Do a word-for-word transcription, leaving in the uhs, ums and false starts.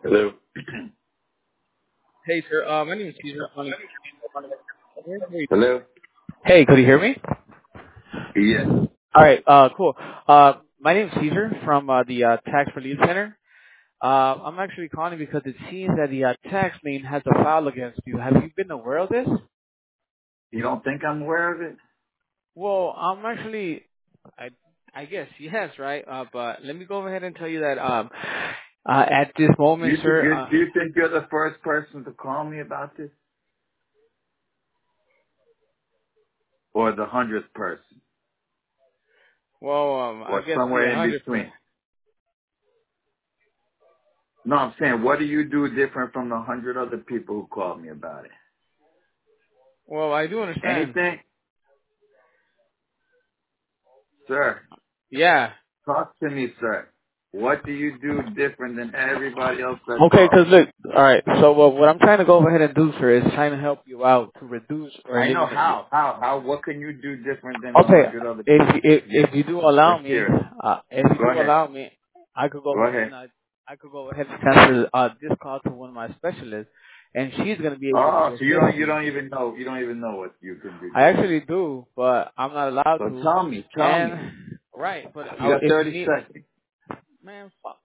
Hello. Hey, sir. Uh, my name is Caesar. Um, Hello. Hey, could you hear me? Yes. All right. Uh, cool. Uh, my name is Caesar from uh, the uh, Tax Relief Center. Uh, I'm actually calling because it seems that the uh, tax lien has a file against you. Have you been aware of this? You don't think I'm aware of it? Well, I'm actually, I, I guess yes, right? Uh, but let me go ahead and tell you that um, uh, at this Do moment, you think sir. you Uh, do you think you're the first person to call me about this, or the hundredth person, well, um, I or guess the somewhere in hundred. between? No, I'm saying, what do you do different from the hundred other people who called me about it? Well, I do understand. Anything, sir? Yeah. Talk to me, sir. What do you do different than everybody else that Okay, calls? because look, all right. So uh, what I'm trying to go ahead and do, sir, is trying to help you out to reduce or I know eliminate. how. How? How? What can you do different than a Okay, hundred other if people? if if you do allow Let's me, hear it. uh, if you Go do ahead. allow me, I could go Go ahead ahead. and uh, I could go ahead and transfer uh, this call to one of my specialists, and she's gonna be able Oh, to so you don't assist you you. don't even know you don't even know what you can do I different. actually do, but I'm not allowed So to. tell me, tell me. And right, but You uh, got if you thirty need, seconds. man, fuck.